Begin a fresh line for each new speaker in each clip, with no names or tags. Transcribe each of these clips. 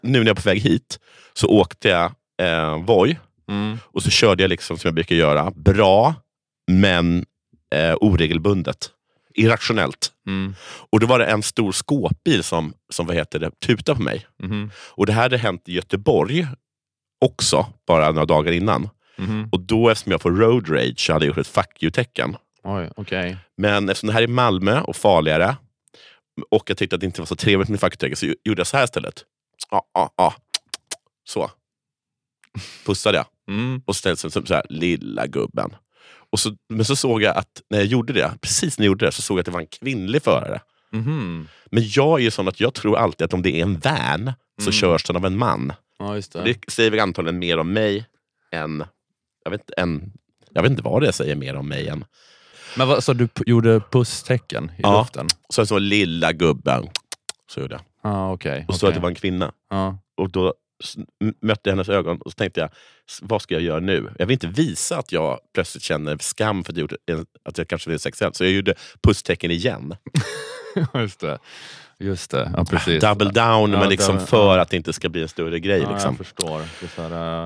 nu när jag är på väg hit så åkte jag Voi. Och så körde jag liksom som jag brukar göra. Bra, men oregelbundet. Irrationellt. Och då var det en stor skåpbil som tutade på mig. Och det här hade hänt i Göteborg också, bara några dagar innan. Och då, eftersom jag får road rage, så hade jag gjort ett fuck you-tecken.
Oj, okej.
Men eftersom det här är Malmö och farligare, och jag tyckte att det inte var så trevligt med fuck you-tecken, så gjorde jag så här istället. Så. Pussade jag. Och ställde sig så här, lilla gubben. Men så såg jag att när jag gjorde det, precis när jag gjorde det, så såg jag att det var en kvinnlig förare. Men jag är ju sån att jag tror alltid att om det är en van så körs den av en man.
Ja, just det.
Det säger väl antagligen mer om mig än... Jag vet inte vad det säger mer om mig än...
Men vad, så du gjorde pusstecken i luften?
Så så lilla gubben. Så gjorde jag.
Ja, okej.
Och så att det var en kvinna.
Ja.
Och då mötte jag hennes ögon och så tänkte jag, vad ska jag göra nu? Jag vill inte visa att jag plötsligt känner skam för att jag kanske vill sexuellt. Så jag gjorde pusstecken igen.
Just det, ja, precis.
Double down, men liksom för att det inte ska bli en större grej. Liksom.
Jag förstår. Det är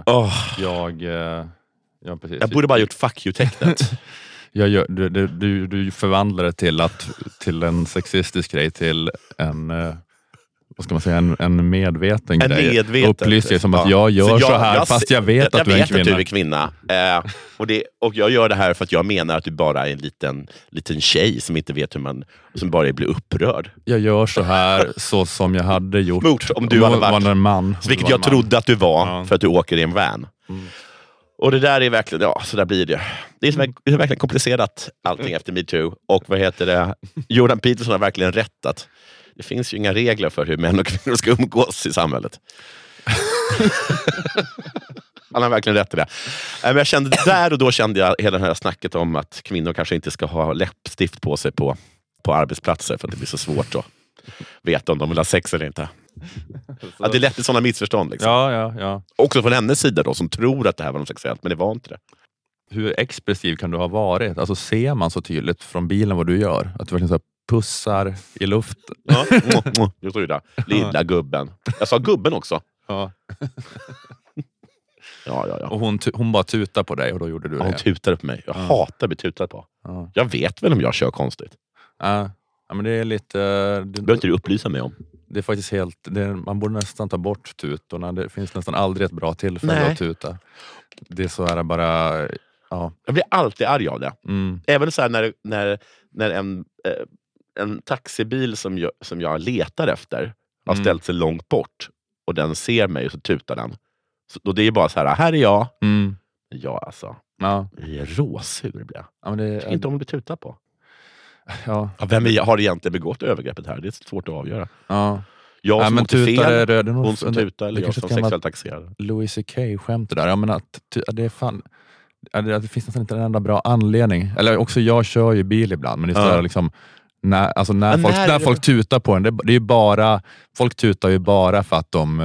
så här, precis.
Jag borde bara gjort fuck you-tecknet.
Du förvandlade till en sexistisk grej, till en... vad ska man säga, en medveten grej. Upplyser som att jag gör så här fast jag vet att du är en kvinna.
Jag vet att du är kvinna. Och jag gör det här för att jag menar att du bara är en liten tjej som inte vet hur man, som bara blir upprörd.
Jag gör så här så som jag hade gjort
om du hade varit
en man.
Vilket jag trodde att du var för att du åker i en van. Och det där är verkligen, så där blir det. Det är verkligen komplicerat allting efter MeToo. Och Jordan Peterson har verkligen rätt att det finns ju inga regler för hur män och kvinnor ska umgås i samhället. Han har verkligen rätt i det. Men jag kände där och då hela det här snacket om att kvinnor kanske inte ska ha läppstift på sig på arbetsplatser för att det blir så svårt att veta om de vill ha sex eller inte. Att det är lätt i sådana missförstånd. Liksom.
Ja.
Också från hennes sida då, som tror att det här var något sexuellt, men det var inte det.
Hur expressiv kan du ha varit? Alltså ser man så tydligt från bilen vad du gör? Att du verkligen så här pussar i luften?
Ja, jag tror det. Lilla gubben. Jag sa gubben också.
Ja.
Ja.
Och hon bara tutar på dig och då gjorde du det.
Hon tutade på mig. Jag hatar att bli tutad på.
Ja.
Jag vet väl om jag kör konstigt.
Ja, men det är lite...
Det behöver inte du upplysa mig om.
Det är faktiskt man borde nästan ta bort tutorna. Det finns nästan aldrig ett bra tillfälle att tuta. Det är så här bara... Ja.
Jag blir alltid arg av det. Även så här när en taxibil som jag letar efter har ställt sig långt bort och den ser mig och så tutar den. Så det är bara så här är jag. Ja, alltså. Ja. Jag är råsur blir jag. Ja, men det är inte om man blir tutad på.
Ja.
Vem har egentligen begått övergreppet här? Det är svårt att avgöra.
Ja.
Jag som åkte fel, hon som tutar eller jag som sexuellt taxerad.
Louis C.K. skämt det där. Jag menar att det är fan... Det finns nästan inte en enda bra anledning. Eller också, jag kör ju bil ibland, men det är liksom när folk tutar på en, det är ju bara, folk tutar ju bara för att de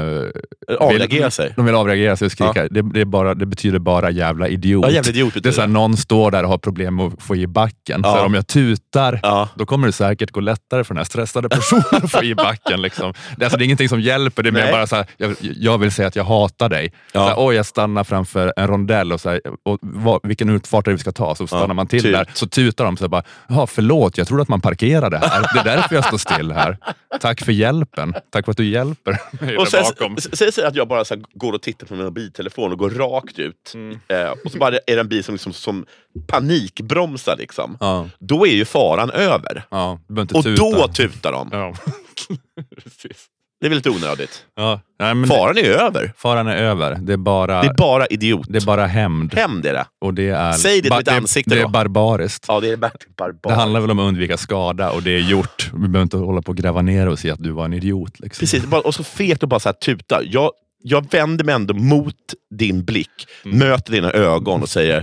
vill avreagera sig och skrika. Det betyder bara jävla idiot.
Ja, jävla idiot
det är så här, någon står där och har problem med att få i backen. Så om jag tutar, då kommer det säkert gå lättare för den här stressade personen att få i backen. Liksom. Det är ingenting som hjälper. Det är mer bara så här, jag vill säga att jag hatar dig. Så jag stannar framför en rondell och, så här, vilken utfart är det vi ska ta? Så stannar man till där. Så tutar de så här, bara, förlåt, jag trodde att man parkerade det här. Det är därför jag står still här. Tack för hjälpen. Tack för att du hjälper mig
och
där bakom.
Säg att jag bara så här, går och tittar på min mobiltelefon och går rakt ut. Och så bara är det en bil som panikbromsar liksom. Då är ju faran över. Och då tutar de.
Ja. Precis.
Det är väl lite onödigt.
Ja. Nej, men
faran är över.
Faran är över. Det är bara
idiot.
Det är bara hämnd.
Hämnd är det.
Och det är,
säg det till mitt ansikte
det är barbariskt.
Ja, det är barbariskt.
Det handlar väl om att undvika skada och det är gjort. Vi behöver inte hålla på och gräva ner och se att du var en idiot. Liksom.
Precis, och så fet och bara så här tuta. Jag vänder mig ändå mot din blick, möter dina ögon och säger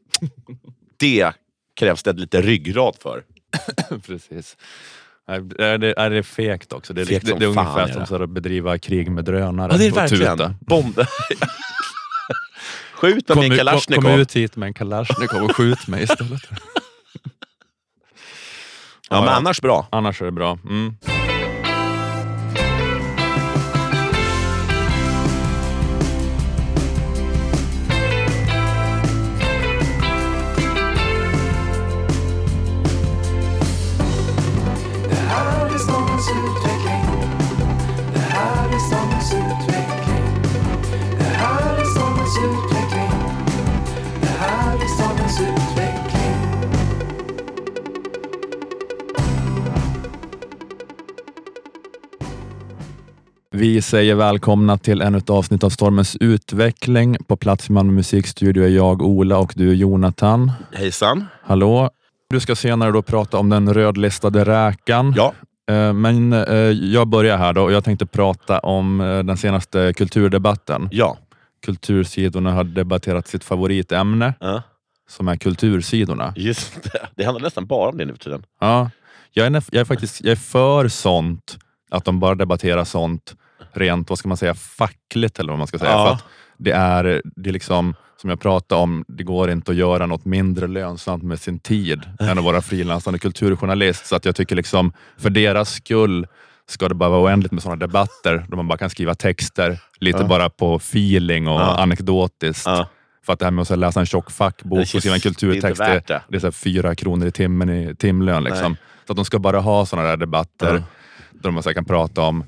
det krävs det lite ryggrad för.
Precis. Det är fegt också. Det är ungefär som att bedriva krig med drönare.
Ja, det är verkligen. Bomber. Skjut med en Kalashnikov.
Kom ut hit med en Kalashnikov och skjut mig istället.
Ja, men annars bra.
Annars är det bra. Vi säger välkomna till ännu ett avsnitt av Stormens utveckling. På plats i Malmö musikstudio är jag, Ola, och du, Jonathan.
Hejsan.
Hallå. Du ska senare då prata om den rödlistade räkan.
Ja.
Men jag börjar här då, och jag tänkte prata om den senaste kulturdebatten.
Ja.
Kultursidorna har debatterat sitt favoritämne, som är kultursidorna.
Just det. Det handlar nästan bara om det nu för tiden.
Ja. Jag är för sånt, att de bara debatterar sånt rent, vad ska man säga, fackligt eller vad man ska säga. För att det är liksom, som jag pratade om, det går inte att göra något mindre lönsamt med sin tid än att vara frilansande kulturjournalist. Så att jag tycker liksom, för deras skull ska det bara vara oändligt med sådana debatter där man bara kan skriva texter lite bara på feeling och anekdotiskt. För att det här med att läsa en tjock fackbok och skriva en kulturtext, det är så här 4 kronor i timmen i timlön liksom. Så att de ska bara ha sådana där debatter där man så kan prata om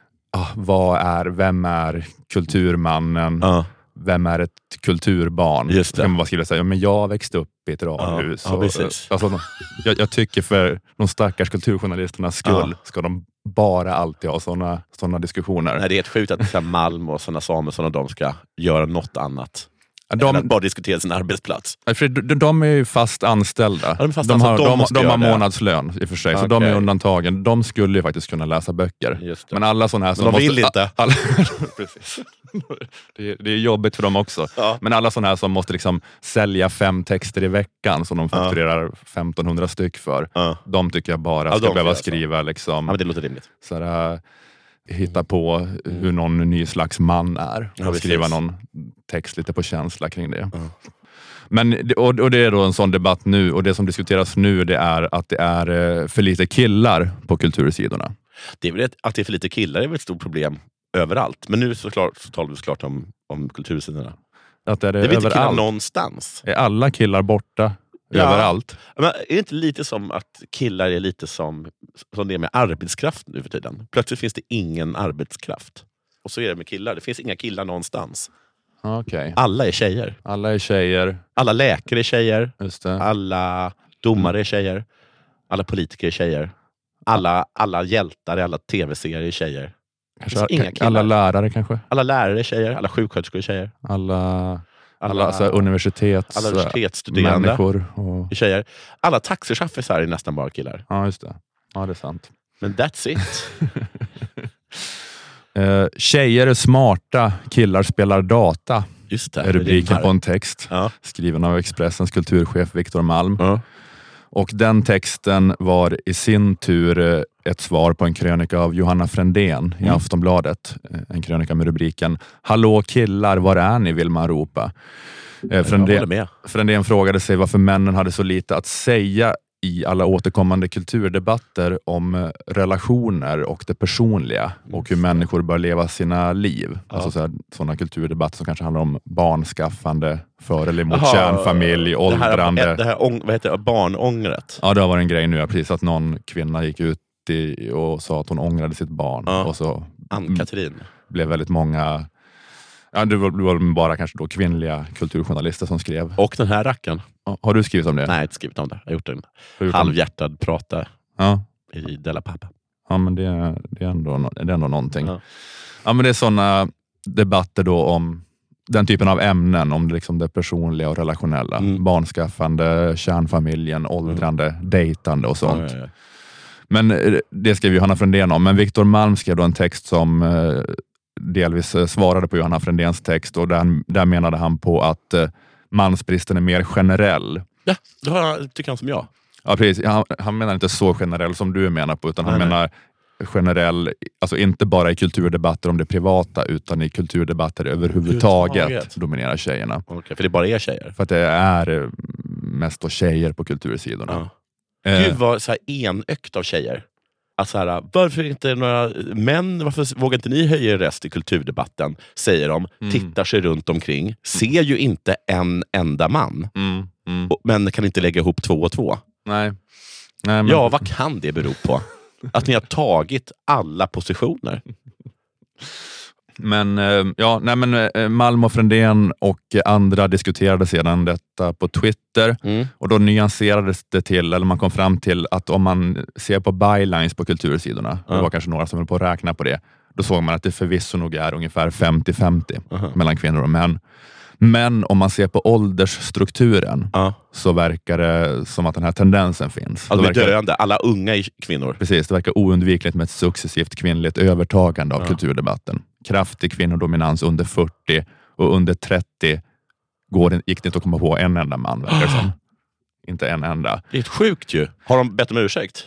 vem är kulturmannen, vem är ett kulturbarn.
Just det.
Så kan man bara skriva så här, men jag växte upp i ett radhus. Alltså, jag tycker för de stackars kulturjournalisternas skull ska de bara alltid ha såna diskussioner.
Nej, det är helt sjukt att Malm och sådana Samuelsson och de ska göra något annat. De bara diskuterar sin arbetsplats.
De är ju fast anställda. De har månadslön i och för sig. Så de är undantagen. De skulle ju faktiskt kunna läsa böcker. Men alla sådana här som
vill inte.
Precis. Det är jobbigt för dem också. Men alla sådana här som måste liksom sälja 5 texter i veckan som de fakturerar 1500 styck för. De tycker jag bara ska behöva skriva liksom.
Ja, men det låter rimligt.
Sådär, hitta på hur någon ny slags man är och skriva någon text lite på känsla kring det. Men, och det är då en sån debatt nu, och det som diskuteras nu, det är att det är för lite killar på kultursidorna.
Det är väl att det är för lite killar är väl ett stort problem överallt. Men nu så talar vi såklart om kultursidorna.
Att är det
vill inte killar
överallt
någonstans.
Är alla killar borta överallt?
Men är det inte lite som att killar är lite som det är med arbetskraft nu för tiden? Plötsligt finns det ingen arbetskraft. Och så är det med killar. Det finns inga killar någonstans.
Okay.
Alla är tjejer. Alla läkare är tjejer.
Just det.
Alla domare är tjejer. Alla politiker är tjejer. Alla hjältar i alla tv-serier är tjejer.
Alla lärare kanske?
Alla lärare är tjejer. Alla sjuksköterskor är tjejer.
Alla alltså universitetsstuderande människor och
tjejer. Alla taxichaufförer är nästan bara killar.
Ja, just det. Ja, det är sant.
Men that's it.
Tjejer är smarta, killar spelar data.
Just det.
Är rubriken på en text. Skriven av Expressens kulturchef Viktor Malm. Och den texten var i sin tur ett svar på en krönika av Johanna Frändén i Aftonbladet. En krönika med rubriken "Hallå killar, var är ni?" vill man ropa. Frändén frågade sig varför männen hade så lite att säga i alla återkommande kulturdebatter om relationer och det personliga och hur människor bör leva sina liv. Alltså sådana kulturdebatter som kanske handlar om barnskaffande, för eller emot kärnfamilj, åldrande.
Det här vad heter det? Barnångret.
Ja, det har varit en grej nu, precis, att någon kvinna gick ut och sa att hon ångrade sitt barn. Och så
Ann-Katrin.
Blev väldigt många. Ja, det var bara kanske då kvinnliga kulturjournalister som skrev.
Och den här racken.
Har du skrivit om det?
Nej, jag har inte skrivit om det. Jag har gjort en halvhjärtad prata i Della Pappa.
Ja, men det är ändå någonting. Ja, men det är sådana debatter då om den typen av ämnen, om liksom det personliga och relationella. Barnskaffande, kärnfamiljen, åldrande, dejtande och sånt. Men det skrev Johanna Frändén om. Men Viktor Malm skrev då en text som delvis svarade på Johanna Frändéns text, och där menade han på att mansbristen är mer generell. Ja,
det tycker han som jag.
Ja, precis. Han menar inte så generell som du menar på, utan han menar generell, alltså inte bara i kulturdebatter om det privata, utan i kulturdebatter överhuvudtaget dominerar tjejerna.
Okej, för det bara är tjejer?
För att det är mest då tjejer på kultursidorna.
Gud vad så här enökt av tjejer. Alltså här, varför inte några män, varför vågar inte ni höja er röst i kulturdebatten, säger de, tittar sig runt omkring, ser ju inte en enda man, men kan inte lägga ihop 2 och 2.
Nej,
men vad kan det bero på? Att ni har tagit alla positioner.
Men Malm och Frändén och andra diskuterade sedan detta på Twitter, och då nyanserades det till, eller man kom fram till att om man ser på bylines på kultursidorna, det var kanske några som höll på att räkna på det, då såg man att det förvisso nog är ungefär 50-50 mellan kvinnor och män. Men om man ser på åldersstrukturen så verkar det som att den här tendensen finns.
Alltså det är döende, alla unga är kvinnor.
Precis, det verkar oundvikligt med ett successivt kvinnligt övertagande av kulturdebatten. Kraftig kvinnodominans under 40 och under 30 gick det inte att komma på en enda man. Inte en enda.
Det är sjukt ju. Har de bett om ursäkt?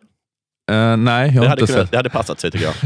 Nej, jag har inte sett.
Det hade passat sig tycker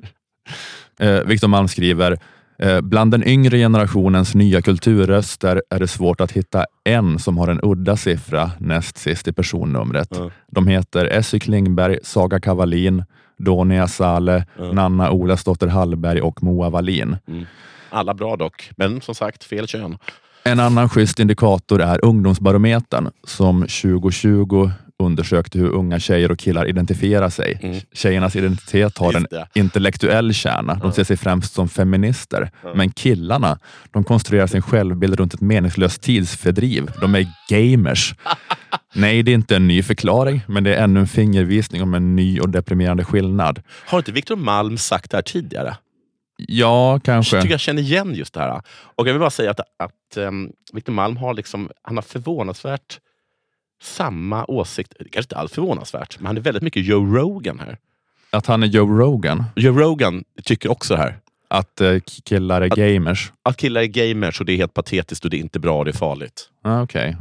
jag.
Viktor Malm skriver: bland den yngre generationens nya kulturröster är det svårt att hitta en som har en udda siffra näst sist i personnumret. De heter Essy Klingberg, Saga Kavalin, Donia Sale, Nanna Olasdotter Hallberg och Moa Wallin.
Alla bra dock, men som sagt fel kön.
En annan schysst indikator är Ungdomsbarometern som 2020 undersökte hur unga tjejer och killar identifierar sig. Tjejernas identitet har en intellektuell kärna. De ser sig främst som feminister. Men killarna, de konstruerar sin självbild runt ett meningslöst tidsfördriv. De är gamers. Nej, det är inte en ny förklaring, men det är ännu en fingervisning om en ny och deprimerande skillnad.
Har inte Viktor Malm sagt det här tidigare?
Ja, kanske.
Jag tycker jag känner igen just det här. Och jag vill bara säga att Viktor Malm har han har förvånansvärt samma åsikt, kanske inte alls förvånansvärt, men han är väldigt mycket Joe Rogan här.
Att han är Joe Rogan?
Joe Rogan tycker också här.
Att killar är gamers?
Att killar är gamers och det är helt patetiskt och det är inte bra och det är farligt.
Okej.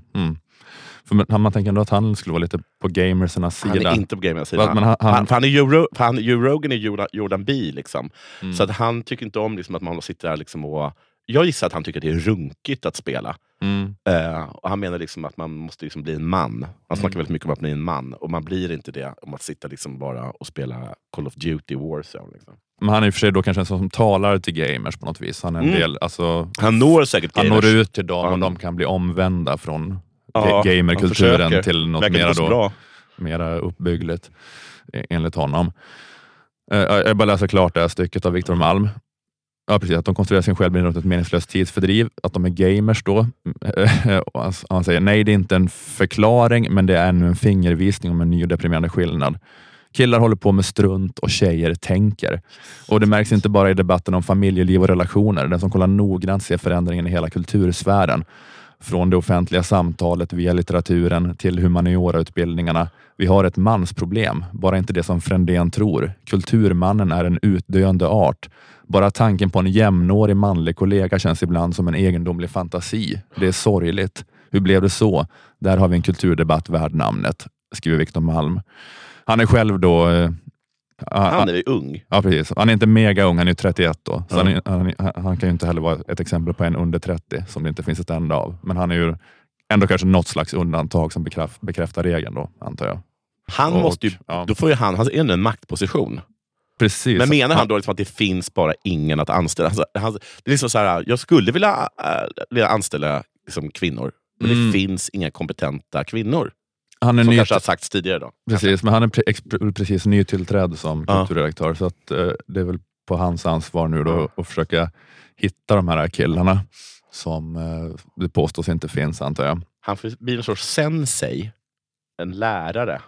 För man tänker ändå att han skulle vara lite på gamersernas sida.
Han är inte på gamersernas sida. Han är Joe Rogan är Jordan B liksom. Så att han tycker inte om att man sitter där liksom och... Jag gissar att han tycker att det är runkigt att spela. Och han menar att man måste bli en man. Han snackar väldigt mycket om att bli en man. Och man blir inte det om att sitta bara och spela Call of Duty Warzone. Liksom.
Men han är i och för sig då kanske en som talar till gamers på något vis. Han är en del,
han når säkert gamers.
Han når ut till dem och de kan bli omvända från gamerkulturen till något mera uppbyggligt enligt honom. Jag bara läser klart det här stycket av Viktor Malm. Ja, precis. Att de konstruerar sin självbild runt ett meningslöst tidsfördriv. Att de är gamers då. Han säger, nej det är inte en förklaring, men det är ännu en fingervisning om en ny och deprimerande skillnad. Killar håller på med strunt och tjejer tänker. Och det märks inte bara i debatten om familjeliv och relationer. Den som kollar noggrant ser förändringen i hela kultursfären. Från det offentliga samtalet via litteraturen till humaniora-utbildningarna. Vi har ett mansproblem, bara inte det som Frändén tror. Kulturmannen är en utdöende art. Bara tanken på en jämnårig manlig kollega känns ibland som en egendomlig fantasi. Det är sorgligt. Hur blev det så? Där har vi en kulturdebatt värd namnet, skriver Viktor Malm. Han är själv då...
han är ju ung.
Ja, precis. Han är inte mega ung, han är 31 då. Så han kan ju inte heller vara ett exempel på en under 30 som det inte finns ett enda av. Men han är ju ändå kanske något slags undantag som bekräftar regeln då, antar jag.
Då får ju han är en maktposition.
Precis.
Men menar han då att det finns bara ingen att anställa? Det är så här, jag skulle vilja anställa kvinnor, men det finns inga kompetenta kvinnor.
Han är
som kanske har sagts tidigare då.
Precis, men han är precis nytillträdd som kulturredaktör, så att det är väl på hans ansvar nu då att försöka hitta de här killarna som det påstås inte finns, antar jag.
Han blir en sorts sensei, en lärare,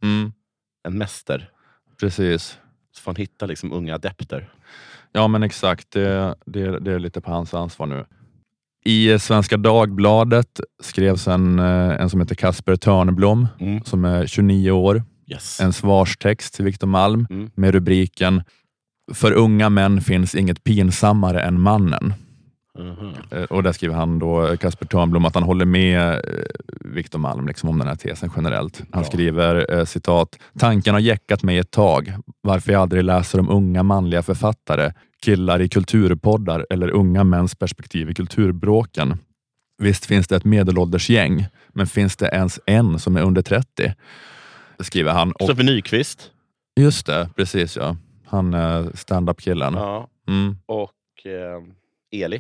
en mäster.
Precis.
Så får han hitta unga adepter.
Ja, men exakt. Det är lite på hans ansvar nu. I Svenska Dagbladet skrevs en som heter Kasper Törnblom som är 29 år.
Yes.
En svarstext till Viktor Malm med rubriken "För unga män finns inget pinsammare än mannen". Och där skriver han då, Kasper Törnblom, att han håller med Viktor Malm om den här tesen generellt. Han skriver citat: "Tanken har jäckat mig ett tag. Varför jag aldrig läser om unga manliga författare, killar i kulturpoddar eller unga mäns perspektiv i kulturbråken. Visst finns det ett medelålders gäng, men finns det ens en som är under 30? Skriver han.
Kristoffer Nyqvist.
Just det, precis ja. Han är stand-up-killen.
Ja. Och Eli.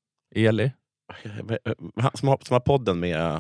Som har podden med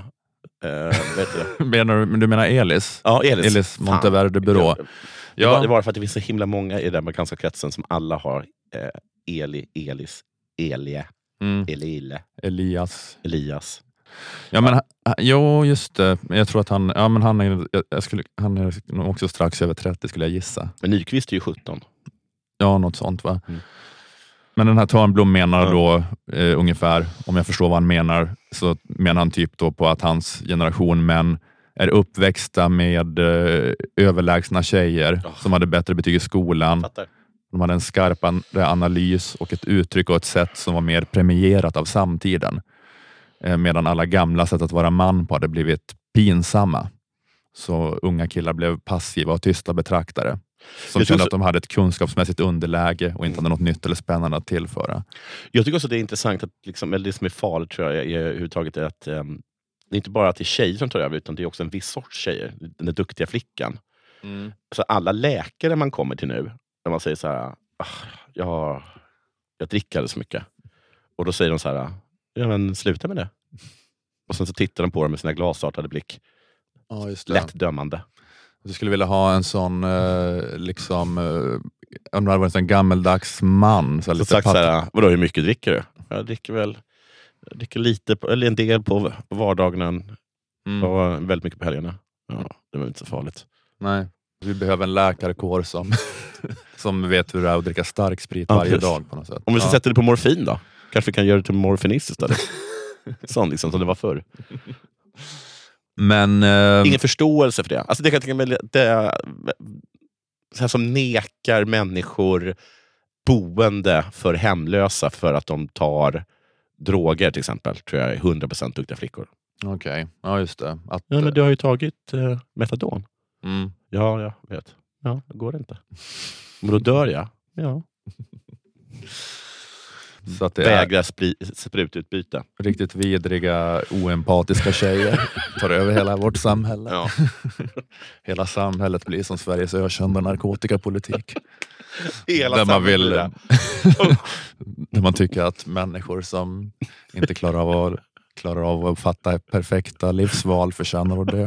du menar Elis?
Ja,
Elis Monteverde Byrå.
Ja. Det var för att det finns så himla många i den amerikanska kretsen som alla har Eli, Elis, Elie, Elias.
Ja, men just det. Jag tror att han är nog också strax över 30 skulle jag gissa.
Men Nyqvist är ju 17.
Ja, något sånt va. Men den här Törnblom menar då ungefär, om jag förstår vad han menar, så menar han typ då på att hans generation män är uppväxta med överlägsna tjejer som hade bättre betyg i skolan.
Fattar.
De hade en skarpare analys och ett uttryck och ett sätt som var mer premierat av samtiden. Medan alla gamla sätt att vara man på hade blivit pinsamma. Så unga killar blev passiva och tysta betraktare. Som kände att de hade ett kunskapsmässigt underläge och inte hade något nytt eller spännande att tillföra.
Jag tycker också det är intressant att liksom, eller det som är farligt tror jag är överhuvudtaget är att det är inte bara att det är tjejer som tar över, utan det är också en viss sorts tjejer. Den duktiga flickan. Så alla läkare man kommer till nu, när man säger så här, jag dricker så mycket. Och då säger de så här, ja men sluta med det. Och sen så tittar de på dem med sina glasartade blick.
Ja, just det.
Lätt dömande.
Du skulle vilja ha en sån om det hade varit en gammeldags man. Så
sagt så här, vadå hur mycket dricker du? Jag dricker lite, eller en del på vardagen och väldigt mycket på helgerna. Ja, det var inte så farligt.
Nej, vi behöver en läkarkår som vet hur det är att dricka stark sprit varje dag på något sätt.
Om vi så sätter det på morfin då? Kanske vi kan göra det till morfinist istället. Sånt liksom som det var förr.
Men
ingen förståelse för det. Alltså det kan jag tänka mig, det så här som nekar människor boende för hemlösa för att de tar droger till exempel, tror jag är 100% duktiga flickor.
Okej, ja just det.
Ja, men du har ju tagit metadon. Ja, jag vet. Ja, det går inte. Men då dör jag. Ja.
Så att det
vägra sprututbyte.
Riktigt vidriga, oempatiska tjejer tar över hela vårt samhälle.
Ja.
Hela samhället blir som Sveriges ökända narkotikapolitik.
Hela
där man vill, där man tycker att människor som inte klarar av att fatta perfekta livsval förtjänar att dö.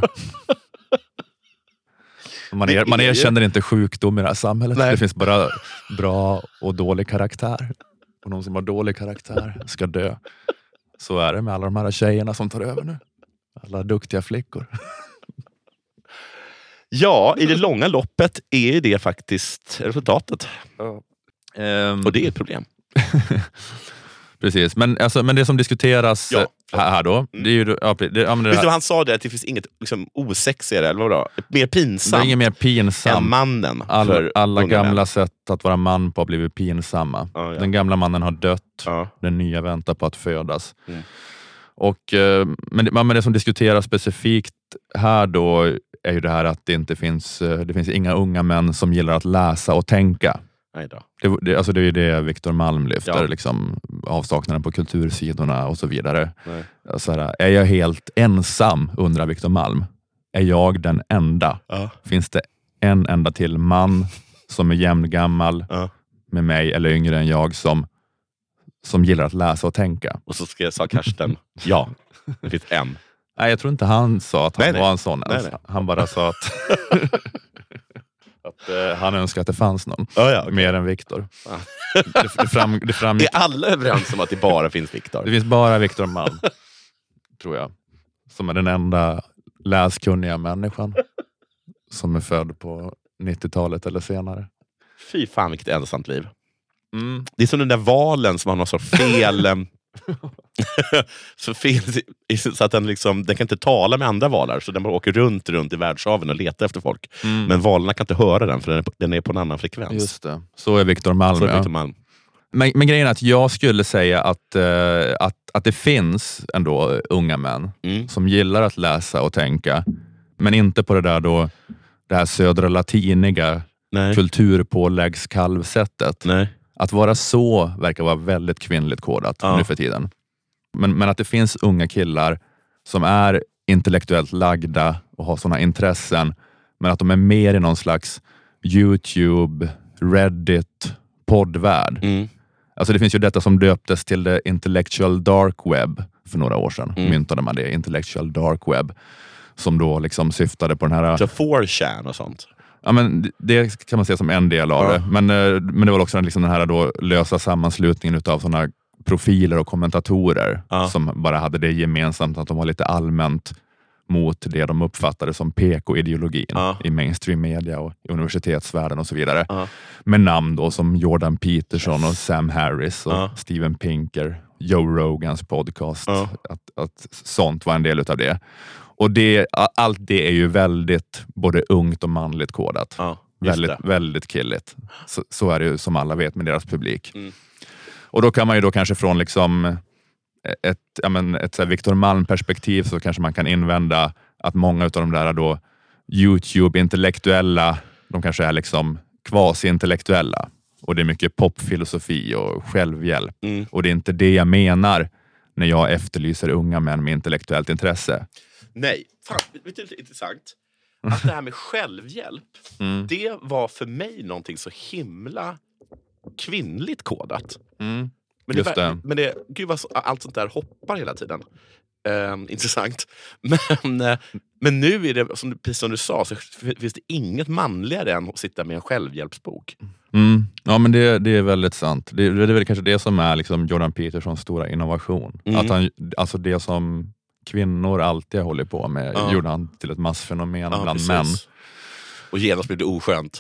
Man erkänner inte sjukdom i det här samhället. Nej. Det finns bara bra och dålig karaktär. Och någon som har dålig karaktär ska dö. Så är det med alla de här tjejerna som tar över nu. Alla duktiga flickor.
Ja, i det långa loppet är det faktiskt resultatet. Och det är ett problem.
Precis, men det som diskuteras här då, det är ju...
Visst du han sa det, att det finns inget liksom, osexigare, eller vadå? Mer pinsamt.
Det är inget mer pinsamt
än mannen.
Alla gamla sätt att vara man på har blivit pinsamma. Den gamla mannen har dött, den nya väntar på att födas. Och, men det som diskuteras specifikt här då är ju det här att det finns inga unga män som gillar att läsa och tänka. Det är ju det Viktor Malm lyfter, liksom, avsaknaden på kultursidorna och så vidare. Så här, är jag helt ensam, undrar Viktor Malm. Är jag den enda? Finns det en enda till man som är jämngammal med mig eller yngre än jag som gillar att läsa och tänka?
Och så sa Karsten, ja, det finns en.
Nej, jag tror inte han sa att han var en sån. Nej. Han bara sa att... att han önskar att det fanns någon mer än Viktor.
Är alla överens om att det bara finns Viktor?
Det finns bara Viktor Malm, tror jag. Som är den enda läskunniga människan som är född på 90-talet eller senare.
Fy fan vilket ensamt liv. Det är som den där valen som har någon sorts fel... så att den kan inte tala med andra valar, så den bara åker runt i världshaven och letar efter folk. Men valarna kan inte höra den, för den är på en annan frekvens.
Just det. Så är Viktor Malm. Men grejen är att jag skulle säga att det finns ändå unga män som gillar att läsa och tänka, men inte på det här södra latiniga kulturpåläggskalvsättet.
Nej.
Att vara så verkar vara väldigt kvinnligt kodat nu för tiden. Men att det finns unga killar som är intellektuellt lagda och har sådana intressen, men att de är mer i någon slags YouTube, Reddit, poddvärld. Alltså det finns ju detta som döptes till det intellectual dark web för några år sedan. Myntade man det, intellectual dark web, som då liksom syftade på den här...
Så 4chan och sånt?
Ja, men det kan man se som en del av det. Men det var också liksom den här då lösa sammanslutningen utav sådana profiler och kommentatorer som bara hade det gemensamt att de var lite allmänt mot det de uppfattade som PK-ideologin i mainstream media och i universitetsvärlden och så vidare. Med namn då som Jordan Peterson och Sam Harris och Steven Pinker, Joe Rogans podcast. Att sånt var en del utav det. Och allt det är ju väldigt både ungt och manligt kodat. Väldigt killigt. Så är det ju som alla vet med deras publik. Och då kan man ju då kanske från liksom ett Victor Malm-perspektiv så kanske man kan invända att många av de där då YouTube-intellektuella, de kanske är liksom quasi-intellektuella. Och det är mycket popfilosofi och självhjälp. Och det är inte det jag menar när jag efterlyser unga män med intellektuellt intresse.
Nej, fan, vet du, det är intressant. Att det här med självhjälp, det var för mig någonting så himla kvinnligt kodat. Men gud vad allt sånt där hoppar hela tiden. Intressant. Men nu är det, precis som du sa, så finns det inget manligare än att sitta med en självhjälpsbok.
Ja, men det är väldigt sant. Det är väl kanske det som är liksom Jordan Petersons stora innovation. Att alltså det som kvinnor alltid håller på med gjorde han till ett massfenomen bland precis. Män.
Och genast blev det oskönt.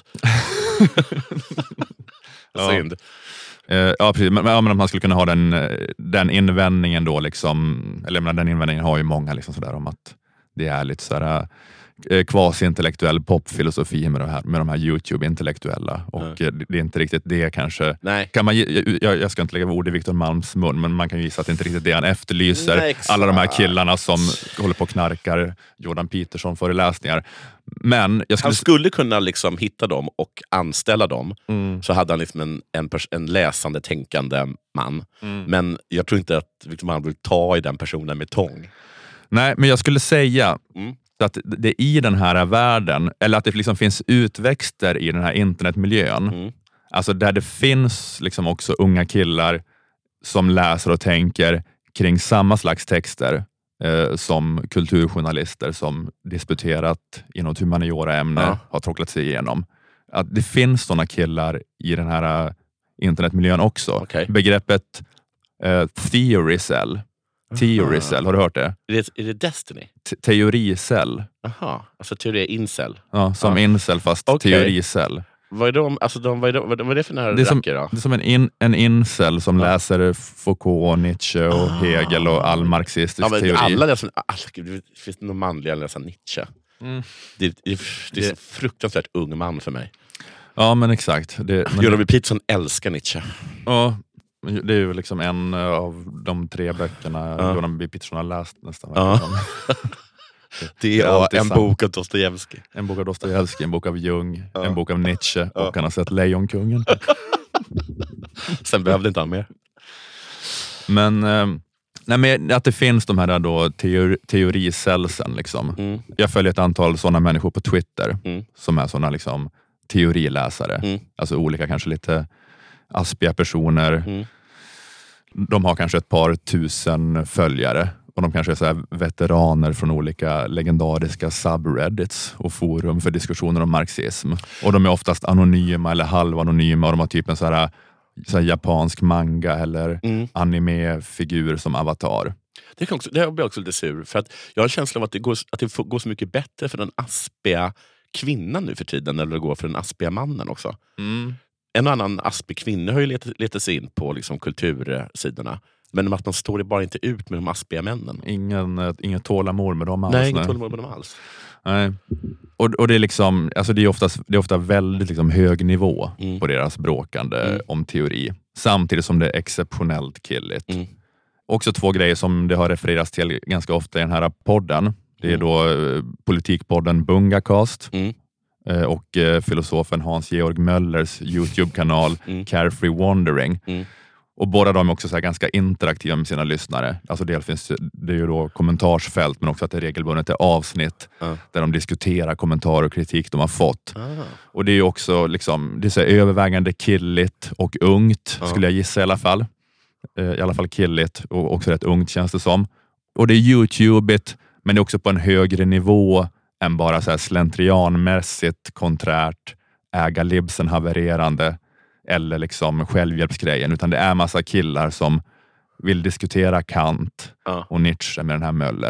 Synd.
Ja, precis. Men om man skulle kunna ha den invändningen då liksom, eller den invändningen har ju många liksom sådär om att det är lite sådär kvasi-intellektuell popfilosofi med de här YouTube-intellektuella och det är inte riktigt det kanske.
Nej.
Kan man, jag ska inte lägga ord i Victor Malms mun, men man kan ju visa att det inte riktigt det han efterlyser. Nej, alla de här killarna som håller på och knarkar Jordan Peterson föreläsningar. Men han
skulle kunna liksom hitta dem och anställa dem, så hade han liksom en läsande, tänkande man. Men jag tror inte att Victor Malm vill ta i den personen med tång.
Nej, men jag skulle säga att det i den här världen, eller att det liksom finns utväxter i den här internetmiljön, alltså där det finns liksom också unga killar som läser och tänker kring samma slags texter som kulturjournalister som disputerat i något humaniora-ämne har tråcklat sig igenom. Att det finns sådana killar i den här internetmiljön också.
Okay.
Begreppet theorycell. Theorycell, har du hört det?
Är det Destiny?
Teoricell.
Aha, alltså teori incel.
Ja, som incel fast teoricell.
Vad är vad är det för några racker då?
Det är som en incel som läser Foucault, Nietzsche och Hegel och all marxistisk teori.
Alla läser, det finns någon manliga att läsa Nietzsche. Det är så fruktansvärt ung man för mig.
Ja, men exakt.
Jordan Peterson älskar Nietzsche.
Ja, det är ju liksom en av de 3 böckerna Jordan Peterson har läst nästan.
Det är en bok av Dostojevskij.
En bok av Dostojevskij, en bok av Jung, en bok av Nietzsche och han har sett Lejonkungen.
Sen behövde inte han mer.
Men att det finns de här då teoricellsen liksom. Jag följer ett antal sådana människor på Twitter som är sådana liksom teoriläsare. Alltså olika kanske lite aspiga personer. De har kanske ett par tusen följare. Och de kanske är så här veteraner från olika legendariska subreddits och forum för diskussioner om marxism. Och de är oftast anonyma eller halvanonyma och de har typ en så här japansk manga eller anime-figur som avatar.
Det blir också lite sur för att jag har en känsla av att det går så mycket bättre för den aspiga kvinnan nu för tiden eller det går för den aspiga mannen också. En annan aspig kvinna har ju letat sig in på liksom kultursidorna. Men att man står bara inte ut med de aspiga männen.
Inget tålamod med dem alls.
Nej, inget tålamod med dem alls.
Nej. Och det är liksom, alltså det är ofta väldigt liksom hög nivå på deras bråkande om teori. Samtidigt som det är exceptionellt killigt. Också 2 grejer som det har refererats till ganska ofta i den här podden. Det är då politikpodden Bungacast. Och filosofen Hans-Georg Möllers YouTube-kanal Carefree Wandering. Och båda de är också så här ganska interaktiva med sina lyssnare. Alltså dels finns det ju då kommentarsfält men också att det regelbundet är avsnitt där de diskuterar kommentarer och kritik de har fått. Och det är ju också liksom, det är så här övervägande killigt och ungt skulle jag gissa i alla fall. I alla fall killigt och också rätt ungt känns det som. Och det är YouTubeigt men det är också på en högre nivå än bara så här slentrianmässigt konträrt ägarlibsen havererande eller liksom självhjälpsgrejen, utan det är massa killar som vill diskutera Kant och Nietzsche med den här Möller.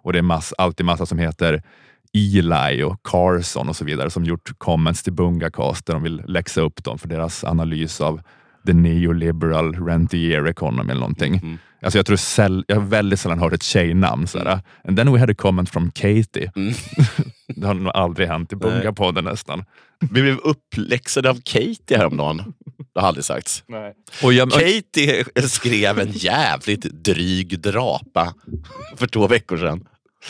Och det är alltid massa som heter Eli och Carson och så vidare som gjort comments till Bungacast där de vill läxa upp dem för deras analys av the neoliberal rentier economy eller någonting. Alltså jag tror jag har väldigt sällan hört ett tjejnamn sådär. And then we had a comment from Katie. Det har nog aldrig hänt i Bunga-podden nästan.
Vi blev uppläxade av Katie häromdagen. Det har aldrig sagts.
Nej.
Katie skrev en jävligt dryg drapa för 2 veckor sedan.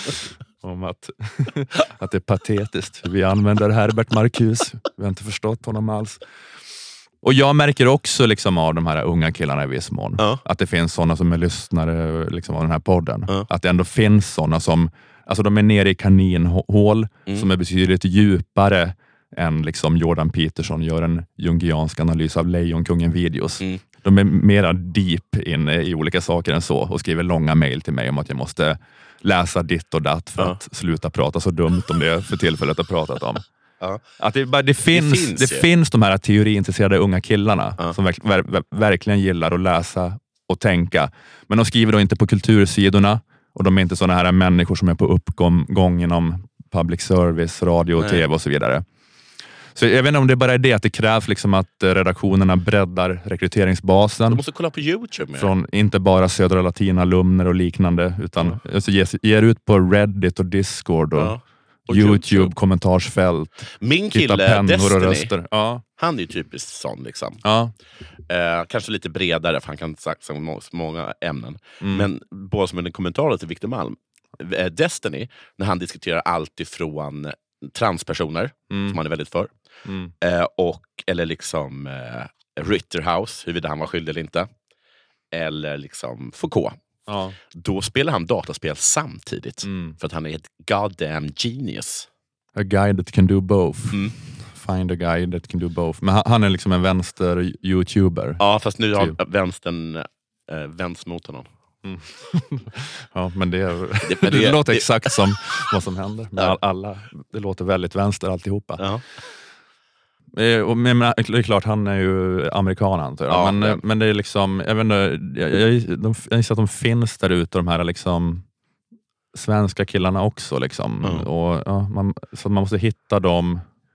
Om att det är patetiskt. Vi använder Herbert Marcuse. Vi har inte förstått honom alls. Och jag märker också liksom av de här unga killarna i viss mån. Att det finns sådana som är lyssnare liksom av den här podden. Att det ändå finns sådana som, alltså de är nere i kaninhål som är betydligt djupare än liksom Jordan Peterson gör en jungiansk analys av Lejonkungen-videos. De är mera deep inne i olika saker än så och skriver långa mejl till mig om att jag måste läsa ditt och datt för att sluta prata så dumt om det för tillfället har pratat om. Att det finns de här teoriintresserade unga killarna som verkligen gillar att läsa och tänka. Men de skriver då inte på kultursidorna och de är inte sådana här människor som är på uppgång inom public service, radio och tv och så vidare. Så jag vet inte om det bara är det att det krävs liksom att redaktionerna breddar rekryteringsbasen.
Du måste kolla på YouTube.
Från inte bara södra latinalumner och liknande utan alltså ger ut på Reddit och Discord och YouTube, kommentarsfält.
Min kille
pennor och röster.
Han är ju typiskt sån liksom. Kanske lite bredare för han kan sagt så många ämnen. Men både som en kommentar till Victor Malm. Destiny, när han diskuterar allt ifrån transpersoner som han är väldigt för. Och eller liksom Ritterhouse, huruvida han var skyldig eller inte. Eller liksom Foucault. Då spelar han dataspel samtidigt. För att han är ett goddamn genius.
A guy that can do both. Find a guy that can do both. Men han är liksom en vänster-youtuber.
Ja, fast nu har vänstern vänts mot honom.
Ja, men det låter exakt som vad som händer med alla. Det låter väldigt vänster alltihopa. Men det är klart, han är ju amerikan antar jag. Men det är liksom, jag vet inte, jag gissar att de finns där ute, de här liksom svenska killarna också liksom. Och så man måste hitta dem.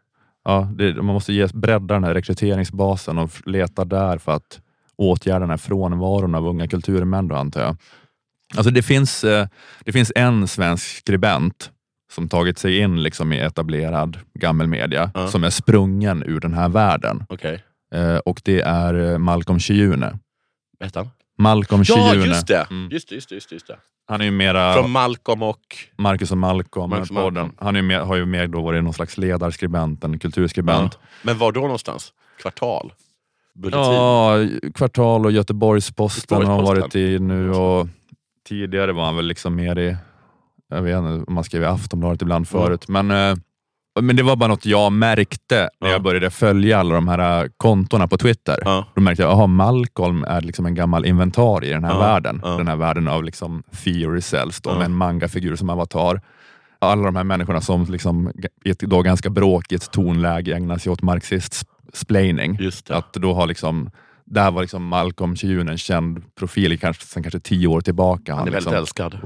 Man måste bredda den här rekryteringsbasen och leta där för att åtgärda den här frånvaron av unga kulturmän då, antar jag. Alltså det finns en svensk skribent som tagit sig in liksom i etablerad gammelmedia som är sprungen ur den här världen. Och det är Malcolm Chiune.
Vet han?
Malcolm Chiune.
Ja, just det. Just det.
Han är ju mera
från Malcolm och
Marcus och Malcolm. Han är har ju mer då varit någon slags ledarskribent, en kulturskribent.
Men var då någonstans? Kvartal? Bulletin.
Ja, Kvartal och Göteborgs-Posten har varit i nu, och tidigare var han väl liksom mer i, jag vet inte om man skrev i Aftonbladet ibland förut, men det var bara något jag märkte när jag började följa alla de här kontorna på Twitter. Då märkte jag att Malcolm är liksom en gammal inventarie i den här världen. Den här världen av liksom theory cells då, med en manga-figur som avatar. Alla de här människorna som liksom i ett då ganska bråkigt tonläge ägnar sig åt marxist-splaining. Att då har liksom, där var liksom Malcolm Chiune en känd profil sen kanske 10 år tillbaka.
Han är
liksom
väldigt älskad.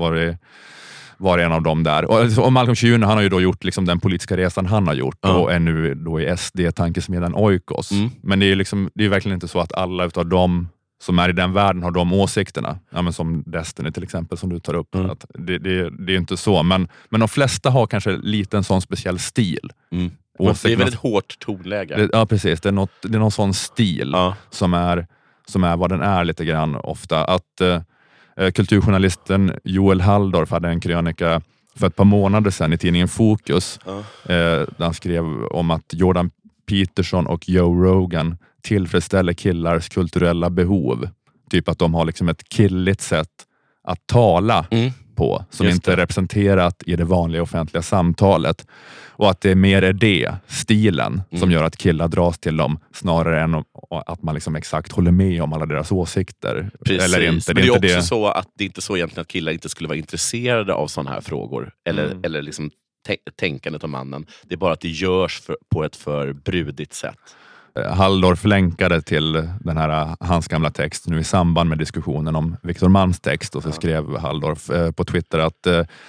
Var en av dem där. Och Malcolm Chiune, han har ju då gjort liksom den politiska resan han har gjort och är nu då i SD-tankesmeden Oikos. Men det är liksom, det är verkligen inte så att alla utav dem som är i den världen har de åsikterna. Ja, men som Destiny till exempel som du tar upp. Att det är inte så. Men de flesta har kanske lite en sån speciell stil.
Det är väldigt hårt tonläge.
Ja, precis. Det är någon sån stil som är vad den är lite grann ofta. Att kulturjournalisten Joel Halldorf hade en krönika för ett par månader sedan i tidningen Fokus. Där han skrev om att Jordan Peterson och Joe Rogan tillfredsställer killars kulturella behov. Typ att de har liksom ett killigt sätt att tala på som inte är representerat i det vanliga offentliga samtalet. Och att det mer är det, stilen, som gör att killar dras till dem snarare än att man liksom exakt håller med om alla deras åsikter.
Precis.
Eller inte.
Men det är också så att det är inte så egentligen att killar inte skulle vara intresserade av sådana här frågor. Eller liksom tänkandet om mannen. Det är bara att det görs på ett för brudigt sätt.
Halldorf länkade till den här hans gamla text nu i samband med diskussionen om Victor Malms text, och så skrev Halldorf på Twitter att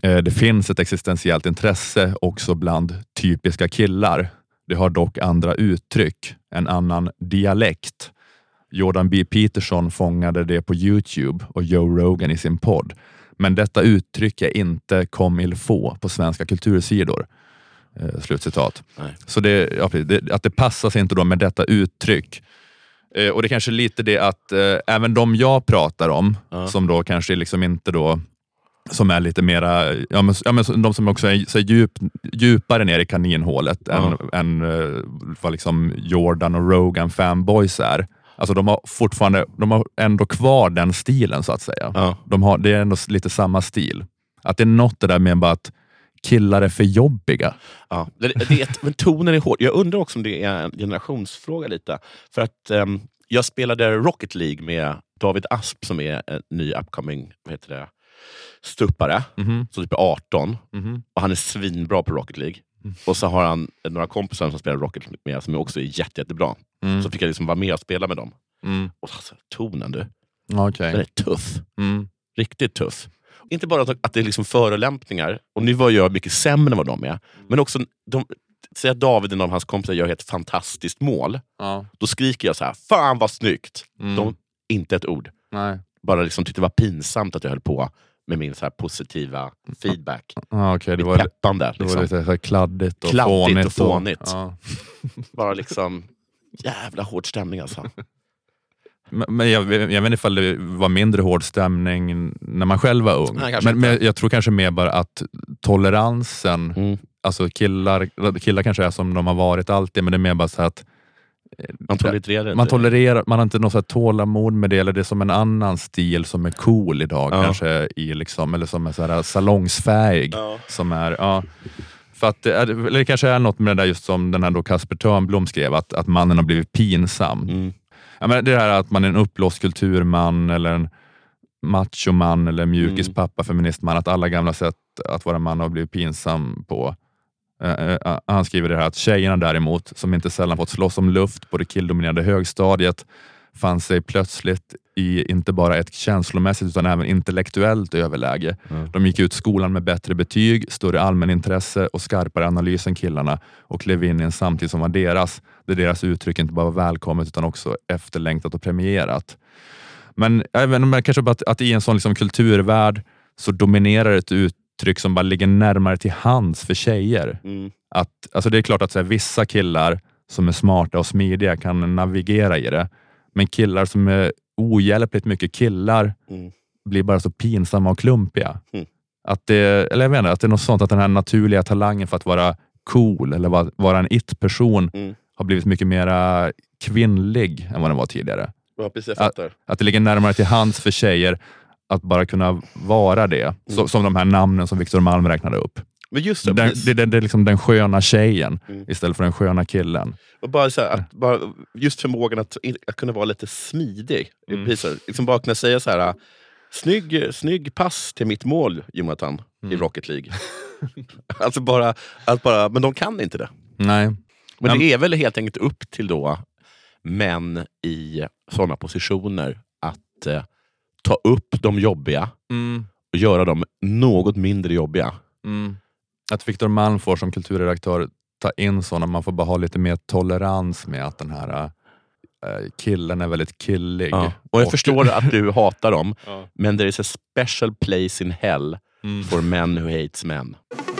Det finns ett existentiellt intresse också bland typiska killar. Det har dock andra uttryck, en annan dialekt. Jordan B. Peterson fångade det på YouTube och Joe Rogan i sin podd. Men detta uttryck är inte comme il faut på svenska kultursidor. Slutcitat.
Nej.
Så att det passar inte då med detta uttryck. Och det är kanske lite det att även de jag pratar om, som då kanske liksom inte då, som är lite mera, de som också är så djupare ner i kaninhålet än vad liksom Jordan och Rogan fanboys är. Alltså de har ändå kvar den stilen så att säga. Det är ändå lite samma stil. Att det är något det där med bara att killar är för jobbiga.
Ja, men tonen är hård. Jag undrar också om det är en generationsfråga lite. För att jag spelade Rocket League med David Asp som är en ny upcoming, stuppare. Så typ 18. Och han är svinbra på Rocket League. Och så har han några kompisar som spelar Rocket med som också är jättebra. Så fick jag liksom vara med och spela med dem. Och alltså, tonen du.
Okay.
Den är tuff. Riktigt tuff. Inte bara att det är liksom förolämpningar. Och nu var jag mycket sämre än vad de är. Men också, säg att David och hans kompisar gör ett fantastiskt mål. Då skriker jag så här: fan vad snyggt. Inte ett ord.
Nej.
Bara liksom tyckte det var pinsamt att jag höll på med min så här positiva feedback.
Okay. Det
var peppande.
Det var lite så här kladdigt och
fånigt. Bara liksom jävla hård stämning alltså.
Men jag vet inte ifall det var mindre hård stämning när man själv var ung. Nej, men jag tror kanske mer bara att toleransen, alltså killar kanske är som de har varit alltid, men det är mer bara så att man har inte något så här tålamod med det, eller det är som en annan stil som är cool idag kanske i liksom, eller som är så här salongsfähig som är för att eller det kanske är något med det där, just som den här då Kasper Törnblom skrev, att mannen har blivit pinsam. Ja, men det här att man är en uppblåst kulturman eller en machoman eller mjukispappa, feministman, att alla gamla sätt att vara man har blivit pinsam på. Han skriver det här att tjejerna däremot, som inte sällan fått slåss om luft på det killdominerade högstadiet, fann sig plötsligt i inte bara ett känslomässigt utan även intellektuellt överläge. De gick ut skolan med bättre betyg, större allmänintresse och skarpare analys än killarna och klev in i en samtid som var deras, där deras uttryck inte bara var välkommet utan också efterlängtat och premierat. Men även kanske bara att i en sån liksom kulturvärld så dominerar ett uttryck som bara ligger närmare till hands för tjejer. Alltså det är klart att så här, vissa killar som är smarta och smidiga kan navigera i det. Men killar som är ohjälpligt mycket killar blir bara så pinsamma och klumpiga. Att eller jag menar, att det är något sånt, att den här naturliga talangen för att vara cool eller vara en it-person har blivit mycket mer kvinnlig än vad den var tidigare.
Ja, precis,
att det ligger närmare till hands för tjejer att bara kunna vara det. Som de här namnen som Victor Malm räknade upp.
Men just det,
det är liksom den sköna tjejen istället för den sköna killen.
Och bara så här, bara just förmågan att kunna vara lite smidig. Liksom bara kunna säga så här: snygg pass till mitt mål, Jonathan, i Rocket League. Alltså bara, men de kan inte det.
Nej.
Men det är väl helt enkelt upp till då män i sådana positioner att ta upp de jobbiga och göra dem något mindre jobbiga.
Att Victor Malm får som kulturredaktör ta in sådana, man får bara ha lite mer tolerans med att den här killen är väldigt killig.
Ja. Och jag förstår att du hatar dem, men there is a special place in hell for men who hates men.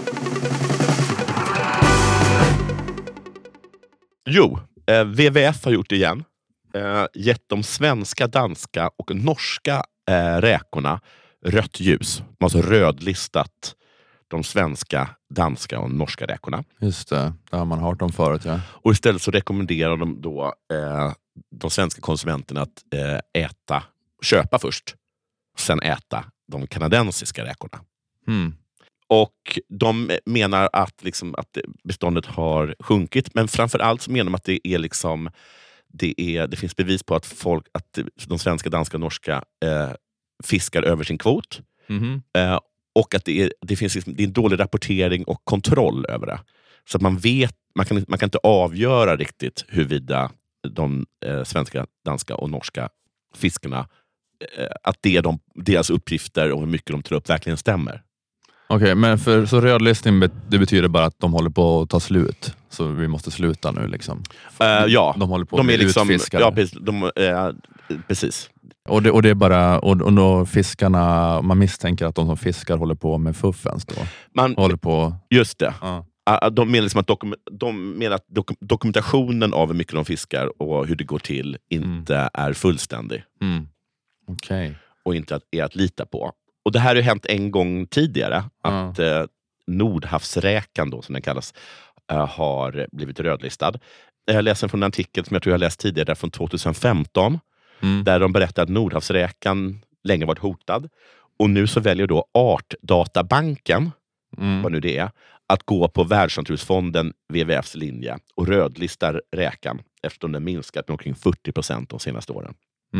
WWF har gjort det igen. Gett de svenska, danska och norska räkorna rött ljus. De har alltså rödlistat de svenska, danska och norska räkorna.
Just det har man hört om förut. Ja.
Och istället så rekommenderar de då de svenska konsumenterna att köpa först. Sen äta de kanadensiska räkorna. Och de menar att, liksom, att beståndet har sjunkit. Men framförallt så menar de att det är liksom, det finns bevis på att att de svenska, danska och norska fiskar över sin kvot. Och att det finns liksom, det är en dålig rapportering och kontroll över det. Så att man kan inte avgöra riktigt huruvida de svenska, danska och norska fiskarna, att det är deras uppgifter och hur mycket de tar upp verkligen stämmer.
Okej, men så rödlistning det betyder bara att de håller på att ta slut. Så vi måste sluta nu liksom.
Ja,
de håller på med utfiskare.
Ja, precis.
Och det är bara, och då fiskarna, man misstänker att de som fiskar håller på med fuffens då. Håller på.
Just det. De menar liksom att dokumentationen av hur mycket de fiskar och hur det går till inte är fullständig.
Okej.
Och inte är att lita på. Och det här har ju hänt en gång tidigare. Att Nordhavsräkan då, som den kallas, har blivit rödlistad. Jag läser från en artikel som jag tror jag läst tidigare, där från 2015. Där de berättar att Nordhavsräkan länge varit hotad. Och nu så väljer då Artdatabanken, vad nu det är, att gå på Världsnaturfonden WWFs linje och rödlistar räkan eftersom den minskat med omkring 40% de senaste åren.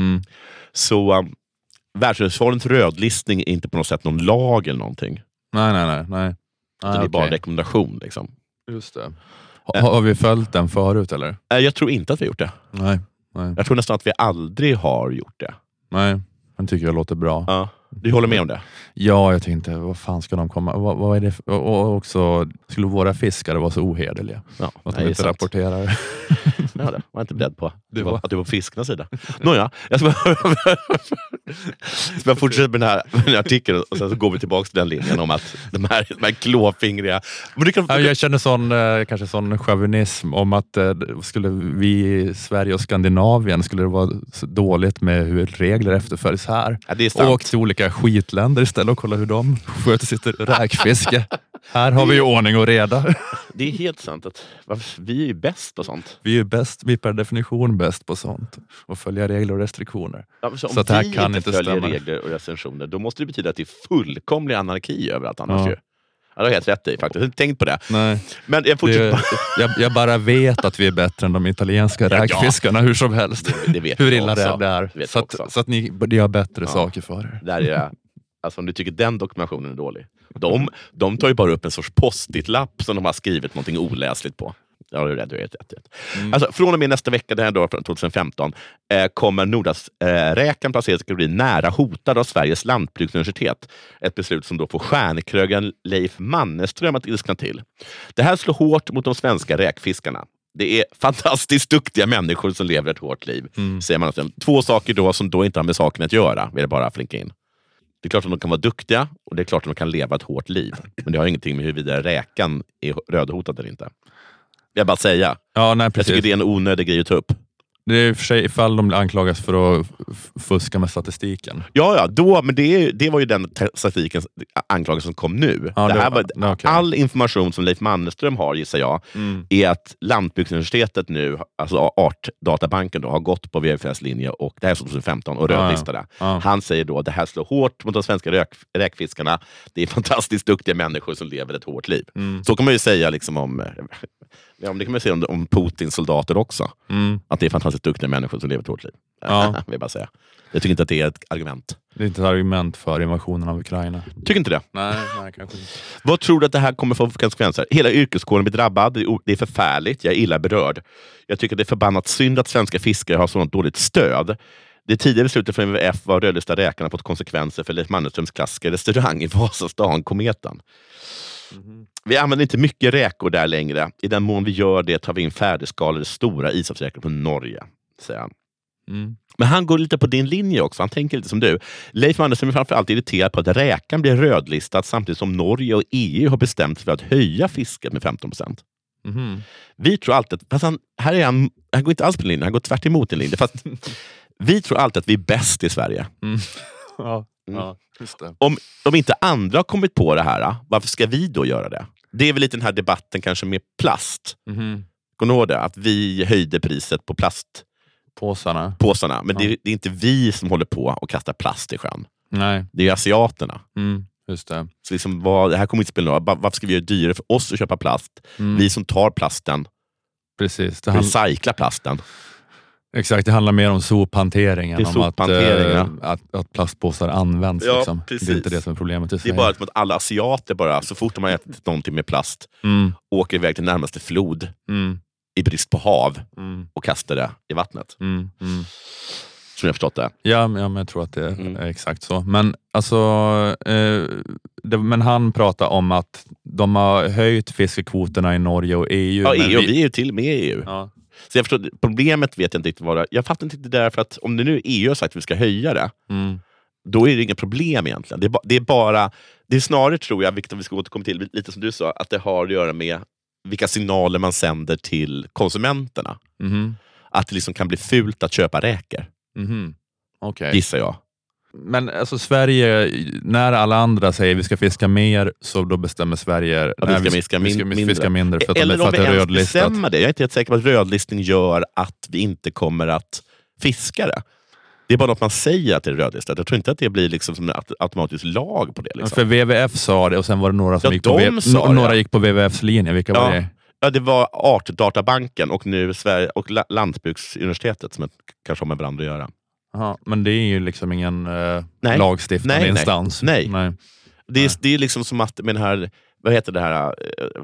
Så Världsnaturfondens rödlistning är inte på något sätt någon lag eller någonting.
Nej.
Det är bara en rekommendation liksom.
Just det. Har vi följt den förut eller?
Jag tror inte att vi har gjort det.
Nej.
Jag tror nästan att vi aldrig har gjort det.
Nej, jag tycker det låter bra.
Ja. Du håller med om det?
Ja, jag tänkte, vad fan ska de komma? Vad är det och också, skulle våra fiskare vara så ohederliga?
Ja,
att de inte rapporterar.
Ja, det var inte beredd på. Att du var på fiskarnas sida. Nåja, jag ska fortsätta med den här artikeln och sen så går vi tillbaka till den linjen om att de här klåfingriga...
Jag känner kanske sån chauvinism om att skulle vi i Sverige och Skandinavien skulle det vara så dåligt med hur regler efterföljs här.
Ja, det är sant.
Åk till olika skitländer istället och kolla hur de sköter sitt räkfiske. Här har vi ju ordning och reda.
Det är helt sant att vi är ju bäst på sånt.
Vi är per definition bäst på sånt. Och följa regler och restriktioner.
Ja, så
att här kan inte
följer
stämma.
Regler och restriktioner, då måste det betyda att det är fullkomlig anarki överallt annars ju. Ja, det har helt rätt i faktiskt. Jag har inte tänkt på det.
Nej.
Men
jag bara vet att vi är bättre än de italienska räkfiskarna hur som helst.
Det vet
hur illa det är. Så att ni har bättre saker för er.
Där är det. Alltså om du tycker den dokumentationen är dålig. De tar ju bara upp en sorts post-it-lapp som de har skrivit någonting oläsligt på. Ja, det är rätt. Alltså, från och med nästa vecka, det här då, 2015, kommer Nordhavsräkan placeras i kategorin nära hotad av Sveriges lantbruksuniversitet. Ett beslut som då får stjärnkrögaren Leif Mannerström att ilskna till. Det här slår hårt mot de svenska räkfiskarna. Det är fantastiskt duktiga människor som lever ett hårt liv, säger man. Två saker då som då inte har med saken att göra, vill jag bara flinka in. Det är klart att de kan vara duktiga och det är klart att de kan leva ett hårt liv. Men det har ingenting med huruvida räkan är rödhotad eller inte. Jag bara säga.
Ja, nej,
jag tycker det är en onödig grej att ta upp.
Det är i och för sig ifall de anklagas för att fuska med statistiken.
Ja, men det var ju den statistiken anklagelsen som kom nu.
Ja,
det här var, all information som Leif Mannerström har, gissar jag, är att Lantbruksuniversitetet nu, alltså Artdatabanken då, har gått på WWFs linje och det här är 2015 och rödlistade. Han säger då att det här slår hårt mot de svenska räkfiskarna. Det är fantastiskt duktiga människor som lever ett hårt liv. Så kan man ju säga liksom om det kan man säga om Putins soldater också. Att det är fantastiskt duktiga människor som lever ett hårt liv. Vill jag bara säga. Jag tycker inte att det är ett argument.
Det är inte ett argument för invasionen av Ukraina.
Tycker inte det?
Nej, kanske inte.
Vad tror du att det här kommer få för konsekvenser? Hela yrkeskåren blir drabbad. Det är förfärligt. Jag är illa berörd. Jag tycker det är förbannat synd att svenska fiskare har sådant dåligt stöd. Det tidigare beslutet från WWF var rödlista räkarna fått konsekvenser för Leif Mannerströms klassiska restaurang i Vasastan, Kometen. Vi använder inte mycket räkor där längre. I den mån vi gör det tar vi in färdigskalade stora ishavsräkor från Norge, säger han. Men han går lite på din linje också. Han tänker lite som du. Leif Mannerström är framförallt irriterad på att räkan blir rödlistad samtidigt som Norge och EU har bestämt sig för att höja fisket med 15%. Vi tror alltid att... Fast han går inte alls på linjen. Han går tvärt emot din linje. Fast vi tror alltid att vi är bäst i Sverige.
Ja, just det.
Om inte andra har kommit på det här, varför ska vi då göra det? Det är väl lite den här debatten kanske med plast. Kommer du ihåg det? Att vi höjde priset på plastpåsarna. Men det är inte vi som håller på och kastar plast i sjön. Nej. Det är asiaterna.
Just det.
Så liksom, det här kommer inte spela någon. Varför ska vi göra det dyrare för oss att köpa plast? Vi som tar plasten.
Precis.
Recycla plasten.
Exakt, det handlar mer om sophanteringen. Att plastpåsar används.
Ja,
liksom. Det är inte det som är problemet i Sverige.
Det är bara att alla asiater bara, så fort de har ätit någonting med plast, åker iväg till närmaste flod i brist på hav och kastar det i vattnet. som jag förstått det.
Ja, men jag tror att det är exakt så. Men alltså, men han pratar om att de har höjt fiskekvoterna i Norge och EU.
Ja,
men
vi är ju till med EU.
Ja.
Så jag förstår, problemet vet jag inte riktigt vad det är. Jag fattar inte det där, för att om det nu EU har sagt att vi ska höja det, då är det inget problem egentligen. Det är snarare, tror jag, vilket vi ska återkomma till, lite som du sa, att det har att göra med vilka signaler man sänder till konsumenterna. Att det liksom kan bli fult att köpa räkor.
Okay.
Gissar jag.
Men alltså Sverige, när alla andra säger vi ska fiska mer, så då bestämmer Sverige
att vi ska fiska mindre.
För att
eller
för att det är rödlistat.
Bestämmer det. Jag är inte helt säker på att rödlistning gör att vi inte kommer att fiska det. Det är bara något man säger att det är rödlistat. Jag tror inte att det blir liksom som en automatisk lag på det. Liksom.
För WWF sa det, och sen var det några som gick på WWFs linje. Vilka var det?
Ja, det var Artdatabanken och nu Sverige och Lantbruksuniversitetet som kanske har med varandra att göra.
Aha, men det är ju liksom ingen lagstiftande instans.
Nej. Det är liksom som att med den här, vad heter det här,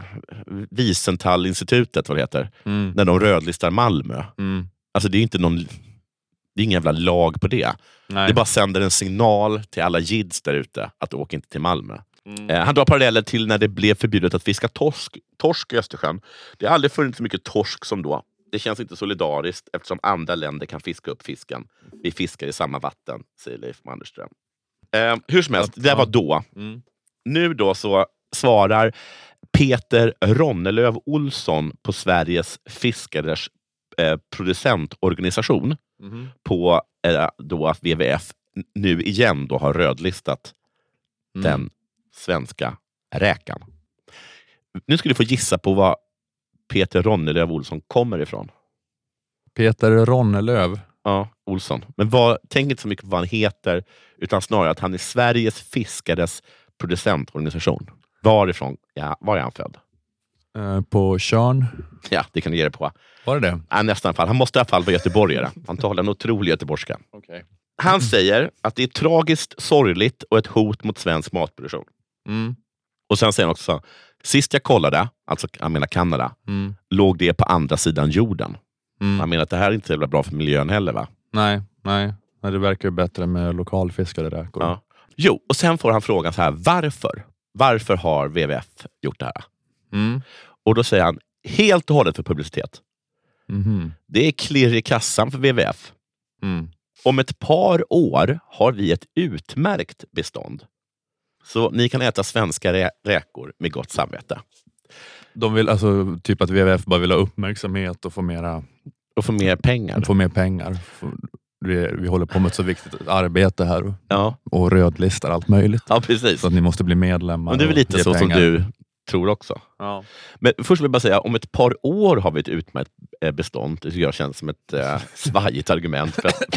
Wiesenthal-institutet, vad det heter, när de rödlistar Malmö. Alltså det är inte det är ingen jävla lag på det. Nej. Det bara sänder en signal till alla jids där ute att åka inte till Malmö. Han drar paralleller till när det blev förbjudet att fiska torsk i Östersjön. Det har aldrig funnits så mycket torsk som då. Det känns inte solidariskt eftersom andra länder kan fiska upp fisken. Vi fiskar i samma vatten, säger Leif Mannerström. Hur som helst, det var då. Nu då så svarar Peter Ronnelöv Olsson på Sveriges fiskares producentorganisation på då att WWF nu igen då har rödlistat den svenska räkan. Nu ska du få gissa på vad Peter Ronnelöv Olsson kommer ifrån.
Peter Ronnelöv?
Ja, Olsson. Men tänk inte så mycket på vad han heter, utan snarare att han är Sveriges fiskares producentorganisation. Varifrån? Ja, var är han född?
På Tjörn?
Ja, det kan du ge det på.
Var det det?
Ja, nästan fall. Han måste i alla fall vara göteborgare. Han talar en otrolig göteborgska.
Okay.
Han säger att det är tragiskt, sorgligt och ett hot mot svensk matproduktion. Och sen säger han också, sist jag kollade, alltså jag menar Kanada, låg det på andra sidan jorden. Han menar att det här är inte så bra för miljön heller, va?
Nej, det verkar ju bättre med lokalfiskade räkor.
Ja. Jo, och sen får han frågan så här, varför har WWF gjort det här? Och då säger han, helt och hållet för publicitet. Det är klirr i kassan för WWF. Om ett par år har vi ett utmärkt bestånd. Så ni kan äta svenska räkor med gott samvete.
De vill alltså typ att WWF bara vill ha uppmärksamhet och få mera...
Och få mer pengar.
Få mer pengar. Vi håller på med ett så viktigt arbete här. Och rödlistar allt möjligt.
Ja, precis.
Så att ni måste bli medlemmar.
Men det är väl lite så pengar. Som du tror också. Ja. Men först vill jag bara säga, om ett par år har vi ett utmärkt bestånd. Det tycker jag känns som ett svajigt argument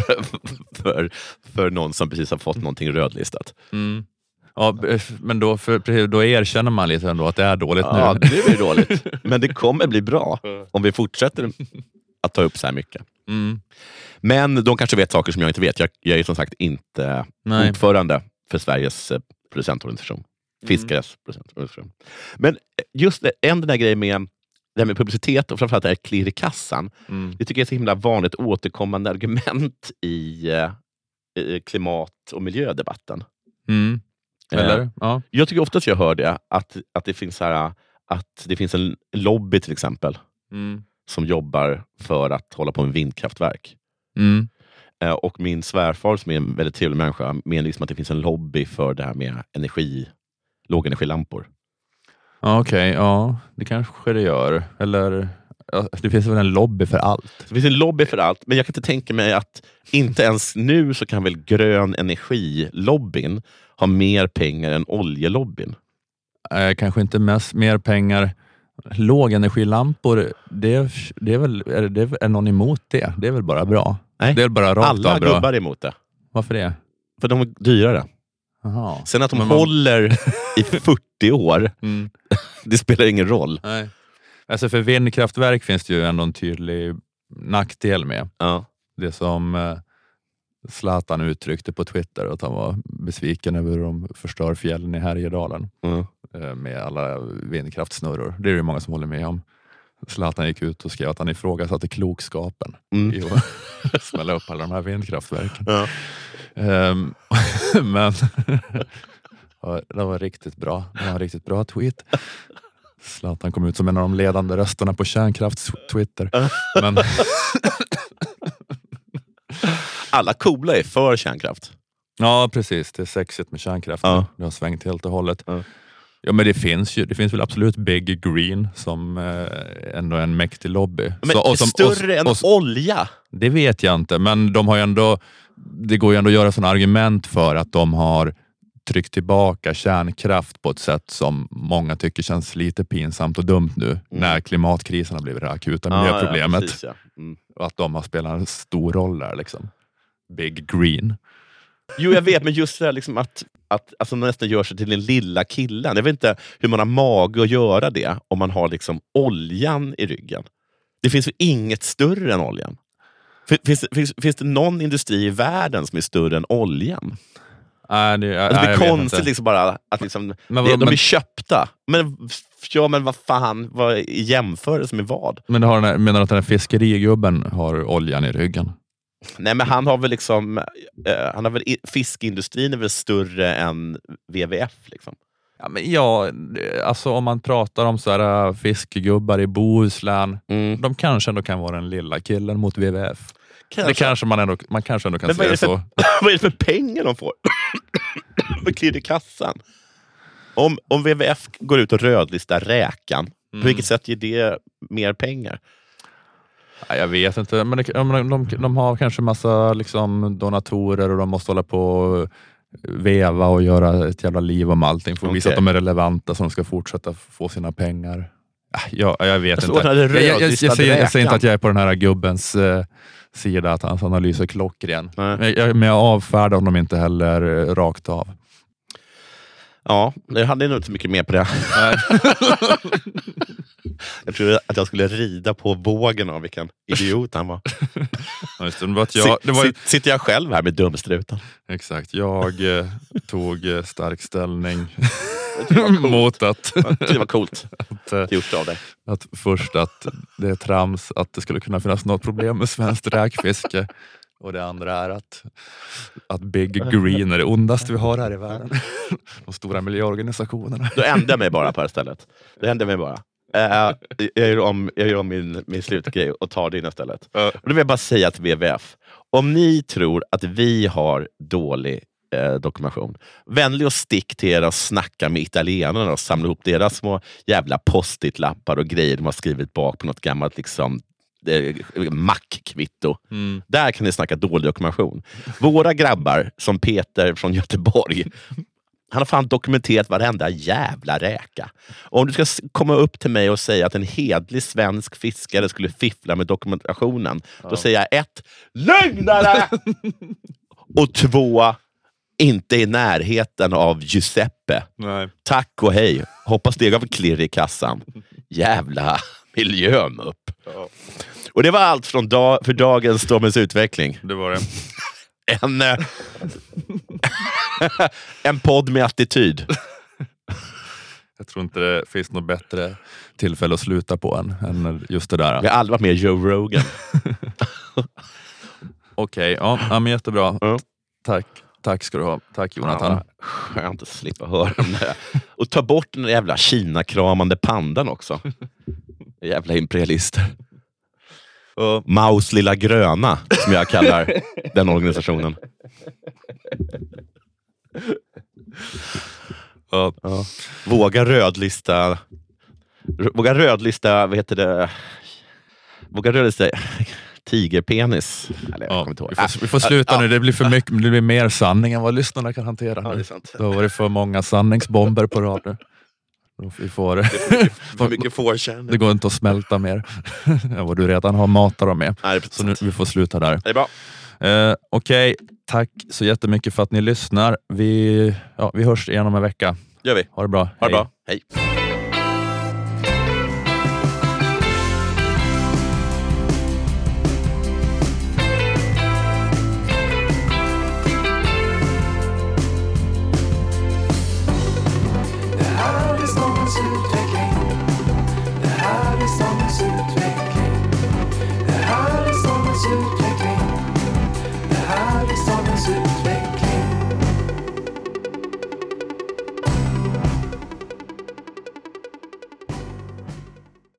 för någon som precis har fått någonting rödlistat.
Ja, men då erkänner man lite ändå att det är dåligt nu.
Ja, det blir dåligt. Men det kommer bli bra om vi fortsätter att ta upp så här mycket. Men de kanske vet saker som jag inte vet. Jag är som sagt inte ordförande för Sveriges producentorganisation. Fiskares producentorganisation. Men just den där grejen med det här med publicitet och framförallt det här klirr i kassan. Det tycker jag är så himla vanligt återkommande argument i klimat- och miljödebatten.
Eller? Ja.
Jag tycker oftast jag hör det att det finns här, att det finns en lobby till exempel som jobbar för att hålla på med vindkraftverk. Och min svärfar som är en väldigt trevlig människa menar liksom att det finns en lobby för det här med lågenergilampor.
Okej, ja, det kanske det gör. Eller det finns väl en lobby för allt.
Det finns en lobby för allt, men jag kan inte tänka mig att inte ens nu så kan väl grön energilobbyn ha mer pengar än oljelobbyn.
Kanske inte mer pengar. Lågenergilampor, det är väl, är någon emot det? Det är väl bara bra?
Nej,
det är bara rakt
alla
bra.
gubbar är emot det.
Varför det?
För de är dyrare.
Aha.
Sen att de håller i 40 år, det spelar ingen roll.
Nej. Alltså för vindkraftverk finns det ju ändå en tydlig nackdel med.
Ja.
Det som Zlatan uttryckte på Twitter, att han var besviken över hur de förstör fjällen i Härjedalen med alla vindkraftsnurror. Det är ju många som håller med om. Zlatan gick ut och skrev att han ifrågasatte klokskapen i att smälla upp alla de här vindkraftverken.
Ja.
Men det var riktigt bra. Det var en riktigt bra tweet. Zlatan kom ut som en av de ledande rösterna på kärnkrafts-Twitter. Men
alla coola är för kärnkraft.
ja, precis. Det är sexigt med kärnkraft.
Ja.
Det har svängt helt och hållet. Ja, men det finns väl absolut Big Green som ändå är en mäktig lobby.
Men större än olja?
Det vet jag inte, men de har ju ändå, det går ju ändå att göra sådana argument för att de har tryckt tillbaka kärnkraft på ett sätt som många tycker känns lite pinsamt och dumt nu när klimatkrisen har blivit det akuta miljöproblemet.
Ja, precis, ja.
Och att de har spelat en stor roll där liksom. Big Green.
Jo, jag vet, men just det här liksom att alltså, man nästan gör sig till den lilla killen. Jag vet inte hur man har mage att göra det om man har liksom oljan i ryggen. Det finns ju inget större än oljan. Finns det någon industri i världen som är större än oljan?
Det
är konstigt liksom bara att liksom, de är köpta. Men vad fan, vad i jämförelse med vad?
Men menar du att den här fiskerigubben har oljan i ryggen?
Nej, men han har väl liksom fiskindustrin är väl större än WWF liksom.
Ja, men alltså om man pratar om så här fiskegubbar i Bohuslän, de kanske ändå kan vara den lilla killen mot WWF. Det kanske man kanske ändå kan säga så.
Vad är det för pengar de får? Vad klirr i kassan? Om WWF går ut och rödlistar räkan, på vilket sätt ger det mer pengar?
Jag vet inte, men de har kanske massa liksom donatorer och de måste hålla på och veva och göra ett jävla liv om allting för att visa att de är relevanta så de ska fortsätta få sina pengar. Jag vet inte. Jag säger inte att jag är på den här gubbens sida, att hans analys är klockren. Men jag avfärdar honom inte heller rakt av.
Ja, jag hade nog inte så mycket mer på det. Jag trodde att jag skulle rida på vågen av vilken idiot han var. Sitter jag själv här med dumstrutan.
Exakt, jag tog stark ställning mot att
det var coolt gjort av dig.
Att först att det är trams att det skulle kunna finnas något problem med svenskt räkfiske. Och det andra är att Big Green är det ondaste vi har här i världen. De stora miljöorganisationerna.
Då ändrar jag mig bara på det här stället. Jag gör om min slutgrej och tar det in istället. Och då vill jag bara säga till WWF. Om ni tror att vi har dålig dokumentation, vänlig och stick till er och snacka med italienarna och samla ihop deras små jävla post-it-lappar och grejer de har skrivit bak på något gammalt liksom mackkvitto. Där kan ni snacka dålig dokumentation. Våra grabbar, som Peter från Göteborg, han har fan dokumenterat varenda jävla räka. Och om du ska komma upp till mig och säga att en hedlig svensk fiskare skulle fiffla med dokumentationen, då säger jag 1, lögnare! Och 2, inte i närheten av Giuseppe.
Nej.
Tack och hej. Hoppas det gav klirr i kassan. Jävla miljömupp. Ja. Och det var allt från för dagens Stormens utveckling.
Det var det.
En podd med attityd.
Jag tror inte det finns något bättre tillfälle att sluta på än just det där.
Vi har aldrig varit med Joe Rogan.
Okej, ja, men jättebra. Tack ska du ha. Tack Jonathan.
Skönt att slippa höra om det. Och ta bort den jävla Kina-kramande pandan också. Jävla imperialister. Och Maus lilla gröna, som jag kallar den organisationen. Ja. Våga rödlista, vad heter det? Våga rödlista tigerpenis. Eller,
vi får sluta nu, det blir för mycket, det blir mer sanning än vad lyssnarna kan hantera.
Ja, det är sant.
Då var det för många sanningsbomber på rad nu. Vi får
för mycket forkärn.
Det går inte att smälta mer än vad du redan har matat dem med.
Nej,
så nu, vi får sluta där.
Det är bra.
Okej, tack så jättemycket för att ni lyssnar. Vi hörs igen om en vecka.
Gör vi.
Ha det bra.
Ha det bra. Hej.